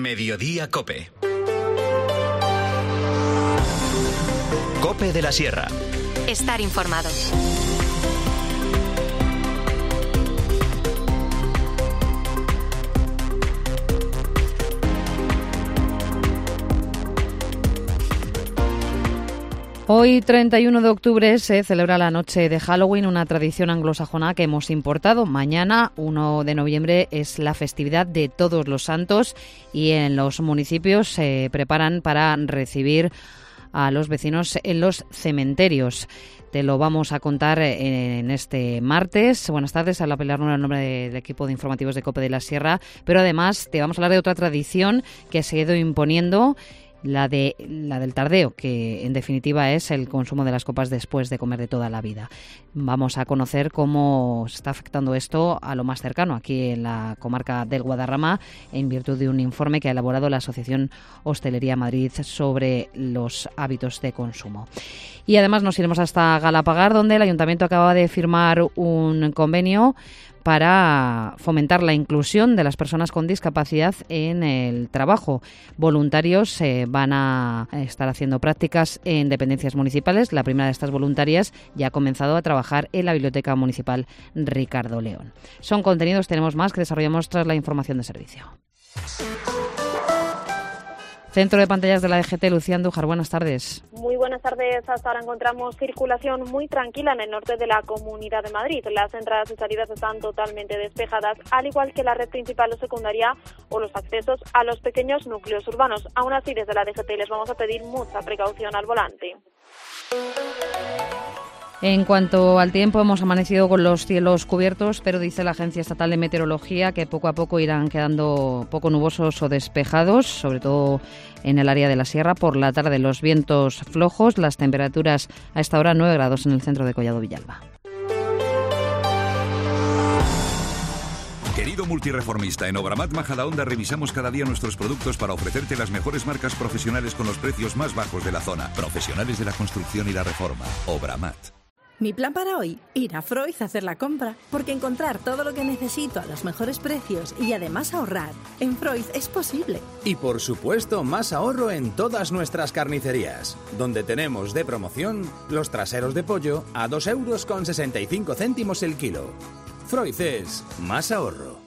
Mediodía Cope. Cope de la Sierra. Estar informado. Hoy, 31 de octubre, se celebra la noche de Halloween, una tradición anglosajona que hemos importado. Mañana, 1 de noviembre, es la festividad de Todos los Santos y en los municipios se preparan para recibir a los vecinos en los cementerios. Te lo vamos a contar en este martes. Buenas tardes, habla Pilar Nuera en nombre del equipo de informativos de Cope de la Sierra, pero además te vamos a hablar de otra tradición que se ha ido imponiendo, la del tardeo, que en definitiva es el consumo de las copas después de comer de toda la vida. Vamos a conocer cómo está afectando esto a lo más cercano, aquí en la comarca del Guadarrama, en virtud de un informe que ha elaborado la Asociación Hostelería Madrid sobre los hábitos de consumo. Y además nos iremos hasta Galapagar, donde el Ayuntamiento acaba de firmar un convenio para fomentar la inclusión de las personas con discapacidad en el trabajo. Voluntarios van a estar haciendo prácticas en dependencias municipales. La primera de estas voluntarias ya ha comenzado a trabajar en la Biblioteca Municipal Ricardo León. Son contenidos, tenemos más que desarrollamos tras la información de servicio. Centro de pantallas de la DGT, Lucía Andújar, buenas tardes. Muy buenas tardes. Hasta ahora encontramos circulación muy tranquila en el norte de la Comunidad de Madrid. Las entradas y salidas están totalmente despejadas, al igual que la red principal o secundaria o los accesos a los pequeños núcleos urbanos. Aún así, desde la DGT les vamos a pedir mucha precaución al volante. En cuanto al tiempo, hemos amanecido con los cielos cubiertos, pero dice la Agencia Estatal de Meteorología que poco a poco irán quedando poco nubosos o despejados, sobre todo en el área de la sierra. Por la tarde los vientos flojos, las temperaturas a esta hora 9 grados en el centro de Collado Villalba. Querido multireformista, en Obramat Majadahonda revisamos cada día nuestros productos para ofrecerte las mejores marcas profesionales con los precios más bajos de la zona. Profesionales de la construcción y la reforma. Obramat. Mi plan para hoy, ir a Freud a hacer la compra, porque encontrar todo lo que necesito a los mejores precios y además ahorrar en Freud es posible. Y por supuesto, más ahorro en todas nuestras carnicerías, donde tenemos de promoción los traseros de pollo a 2,65 € el kilo. Freud es más ahorro.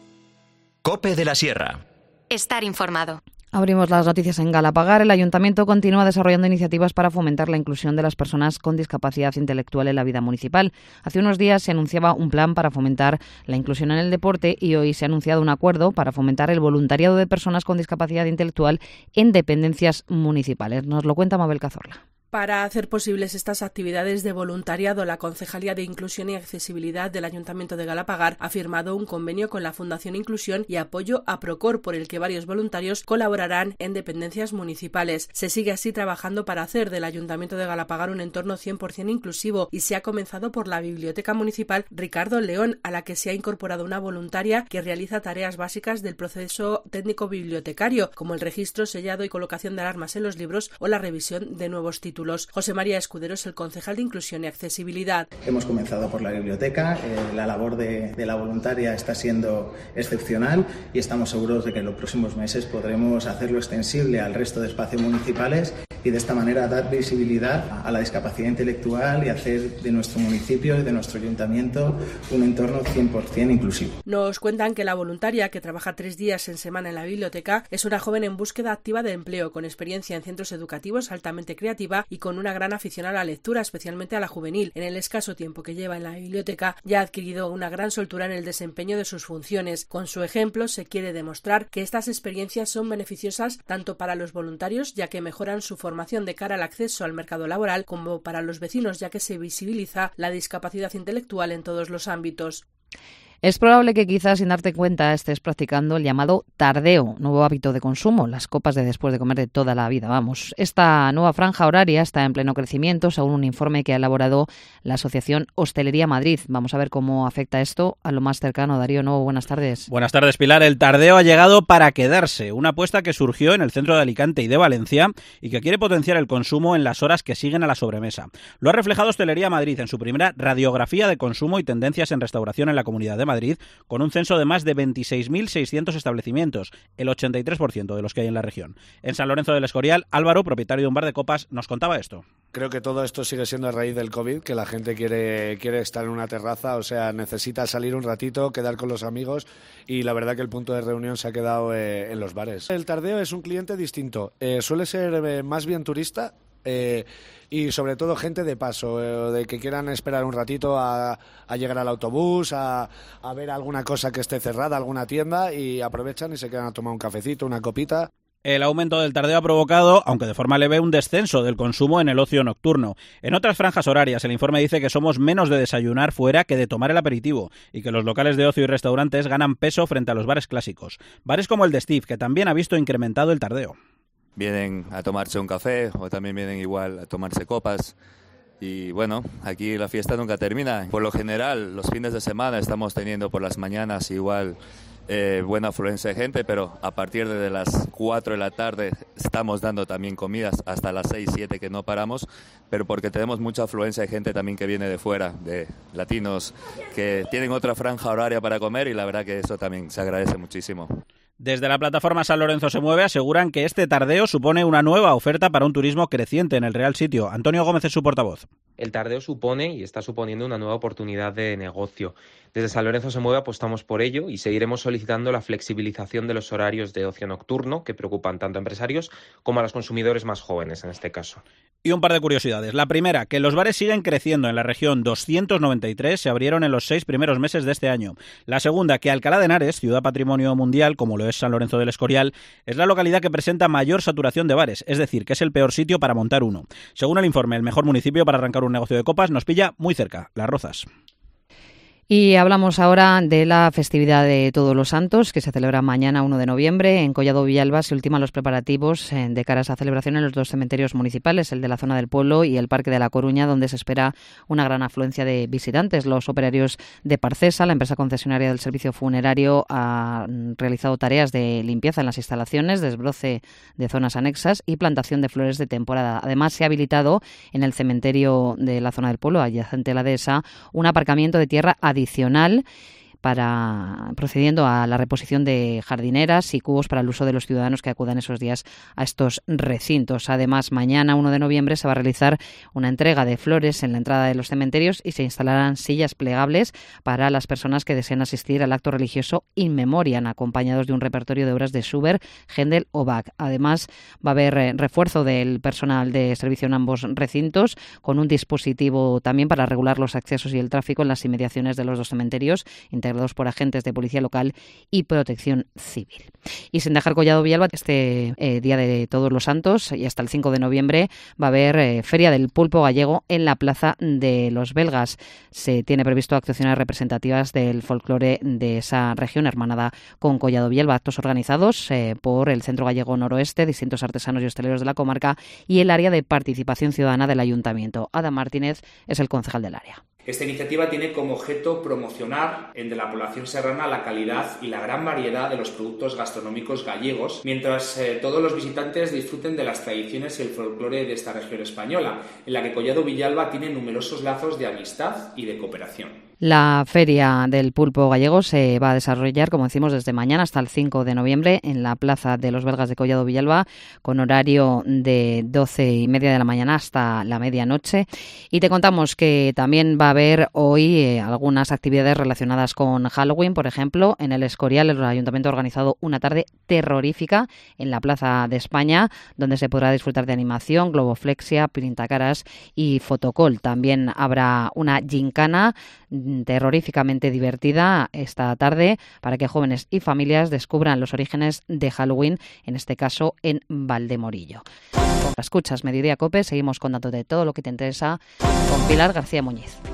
Cope de la Sierra. Estar informado. Abrimos las noticias en Galapagar. El Ayuntamiento continúa desarrollando iniciativas para fomentar la inclusión de las personas con discapacidad intelectual en la vida municipal. Hace unos días se anunciaba un plan para fomentar la inclusión en el deporte y hoy se ha anunciado un acuerdo para fomentar el voluntariado de personas con discapacidad intelectual en dependencias municipales. Nos lo cuenta Mabel Cazorla. Para hacer posibles estas actividades de voluntariado, la Concejalía de Inclusión y Accesibilidad del Ayuntamiento de Galapagar ha firmado un convenio con la Fundación Inclusión y Apoyo a Procor, por el que varios voluntarios colaborarán en dependencias municipales. Se sigue así trabajando para hacer del Ayuntamiento de Galapagar un entorno 100% inclusivo y se ha comenzado por la Biblioteca Municipal Ricardo León, a la que se ha incorporado una voluntaria que realiza tareas básicas del proceso técnico bibliotecario, como el registro, sellado y colocación de alarmas en los libros o la revisión de nuevos títulos. José María Escudero es el concejal de Inclusión y Accesibilidad. Hemos comenzado por la biblioteca, la labor de la voluntaria está siendo excepcional y estamos seguros de que en los próximos meses podremos hacerlo extensible al resto de espacios municipales y de esta manera dar visibilidad a la discapacidad intelectual y hacer de nuestro municipio y de nuestro ayuntamiento un entorno 100% inclusivo. Nos cuentan que la voluntaria, que trabaja 3 días en semana en la biblioteca, es una joven en búsqueda activa de empleo, con experiencia en centros educativos, altamente creativa y con una gran afición a la lectura, especialmente a la juvenil. En el escaso tiempo que lleva en la biblioteca ya ha adquirido una gran soltura en el desempeño de sus funciones. Con su ejemplo se quiere demostrar que estas experiencias son beneficiosas tanto para los voluntarios, ya que mejoran su formación de cara al acceso al mercado laboral, como para los vecinos, ya que se visibiliza la discapacidad intelectual en todos los ámbitos. Es probable que quizás sin darte cuenta estés practicando el llamado tardeo, nuevo hábito de consumo, las copas de después de comer de toda la vida, vamos. Esta nueva franja horaria está en pleno crecimiento, según un informe que ha elaborado la Asociación Hostelería Madrid. Vamos a ver cómo afecta esto a lo más cercano. Darío Novo, buenas tardes. Buenas tardes, Pilar. El tardeo ha llegado para quedarse, una apuesta que surgió en el centro de Alicante y de Valencia y que quiere potenciar el consumo en las horas que siguen a la sobremesa. Lo ha reflejado Hostelería Madrid en su primera radiografía de consumo y tendencias en restauración en la Comunidad de Madrid, con un censo de más de 26.600 establecimientos, el 83% de los que hay en la región. En San Lorenzo del Escorial, Álvaro, propietario de un bar de copas, nos contaba esto. Creo que todo esto sigue siendo a raíz del COVID, que la gente quiere estar en una terraza, o sea, necesita salir un ratito, quedar con los amigos, y la verdad que el punto de reunión se ha quedado en los bares. El tardeo es un cliente distinto, suele ser más bien turista, y sobre todo gente de paso, de que quieran esperar un ratito a llegar al autobús, a ver alguna cosa que esté cerrada, alguna tienda, y aprovechan y se quedan a tomar un cafecito, una copita. El aumento del tardeo ha provocado, aunque de forma leve, un descenso del consumo en el ocio nocturno. En otras franjas horarias, el informe dice que somos menos de desayunar fuera que de tomar el aperitivo y que los locales de ocio y restaurantes ganan peso frente a los bares clásicos. Bares como el de Steve, que también ha visto incrementado el tardeo. Vienen a tomarse un café o también vienen igual a tomarse copas. Y bueno, aquí la fiesta nunca termina. Por lo general, los fines de semana estamos teniendo por las mañanas igual buena afluencia de gente, pero a partir de las 4 de la tarde estamos dando también comidas hasta las 6, 7 que no paramos, pero porque tenemos mucha afluencia de gente también que viene de fuera, de latinos, que tienen otra franja horaria para comer y la verdad que eso también se agradece muchísimo. Desde la plataforma San Lorenzo se mueve aseguran que este tardeo supone una nueva oferta para un turismo creciente en el Real Sitio. Antonio Gómez es su portavoz. El tardeo supone y está suponiendo una nueva oportunidad de negocio. Desde San Lorenzo se mueve apostamos por ello y seguiremos solicitando la flexibilización de los horarios de ocio nocturno que preocupan tanto a empresarios como a los consumidores más jóvenes en este caso. Y un par de curiosidades. La primera, que los bares siguen creciendo en la región. 293 se abrieron en los 6 primeros meses de este año. La segunda, que Alcalá de Henares, ciudad patrimonio mundial, como lo es San Lorenzo del Escorial, es la localidad que presenta mayor saturación de bares, es decir, que es el peor sitio para montar uno. Según el informe, el mejor municipio para arrancar un negocio de copas nos pilla muy cerca, Las Rozas. Y hablamos ahora de la festividad de Todos los Santos, que se celebra mañana 1 de noviembre. En Collado Villalba se ultiman los preparativos de cara a esa celebración en los dos cementerios municipales, el de la zona del Pueblo y el Parque de la Coruña, donde se espera una gran afluencia de visitantes. Los operarios de Parcesa, la empresa concesionaria del servicio funerario, ha realizado tareas de limpieza en las instalaciones, desbroce de zonas anexas y plantación de flores de temporada. Además, se ha habilitado en el cementerio de la zona del Pueblo, adyacente a la dehesa, un aparcamiento de tierra adicional procediendo a la reposición de jardineras y cubos para el uso de los ciudadanos que acudan esos días a estos recintos. Además, mañana 1 de noviembre se va a realizar una entrega de flores en la entrada de los cementerios y se instalarán sillas plegables para las personas que deseen asistir al acto religioso in memoriam, acompañados de un repertorio de obras de Schubert, Händel o Bach. Además, va a haber refuerzo del personal de servicio en ambos recintos, con un dispositivo también para regular los accesos y el tráfico en las inmediaciones de los dos cementerios, integrados por agentes de policía local y protección civil. Y sin dejar Collado Villalba, este día de Todos los Santos y hasta el 5 de noviembre va a haber Feria del Pulpo Gallego en la Plaza de los Belgas. Se tiene previsto actuaciones representativas del folclore de esa región hermanada con Collado Villalba, actos organizados por el Centro Gallego Noroeste, distintos artesanos y hosteleros de la comarca y el área de participación ciudadana del Ayuntamiento. Adam Martínez es el concejal del área. Esta iniciativa tiene como objeto promocionar entre la población serrana la calidad y la gran variedad de los productos gastronómicos gallegos, mientras todos los visitantes disfruten de las tradiciones y el folclore de esta región española, en la que Collado Villalba tiene numerosos lazos de amistad y de cooperación. La Feria del Pulpo Gallego se va a desarrollar, como decimos, desde mañana hasta el 5 de noviembre en la Plaza de los Belgas de Collado Villalba, con horario de 12:30 de la mañana hasta la medianoche. Y te contamos que también va a haber hoy algunas actividades relacionadas con Halloween. Por ejemplo, en el Escorial, el Ayuntamiento ha organizado una tarde terrorífica en la Plaza de España, donde se podrá disfrutar de animación, globoflexia, pintacaras y fotocall. También habrá una gincana terroríficamente divertida esta tarde para que jóvenes y familias descubran los orígenes de Halloween, en este caso en Valdemorillo. Escuchas Mediodía COPE, seguimos contándote todo lo que te interesa con Pilar García Muñiz.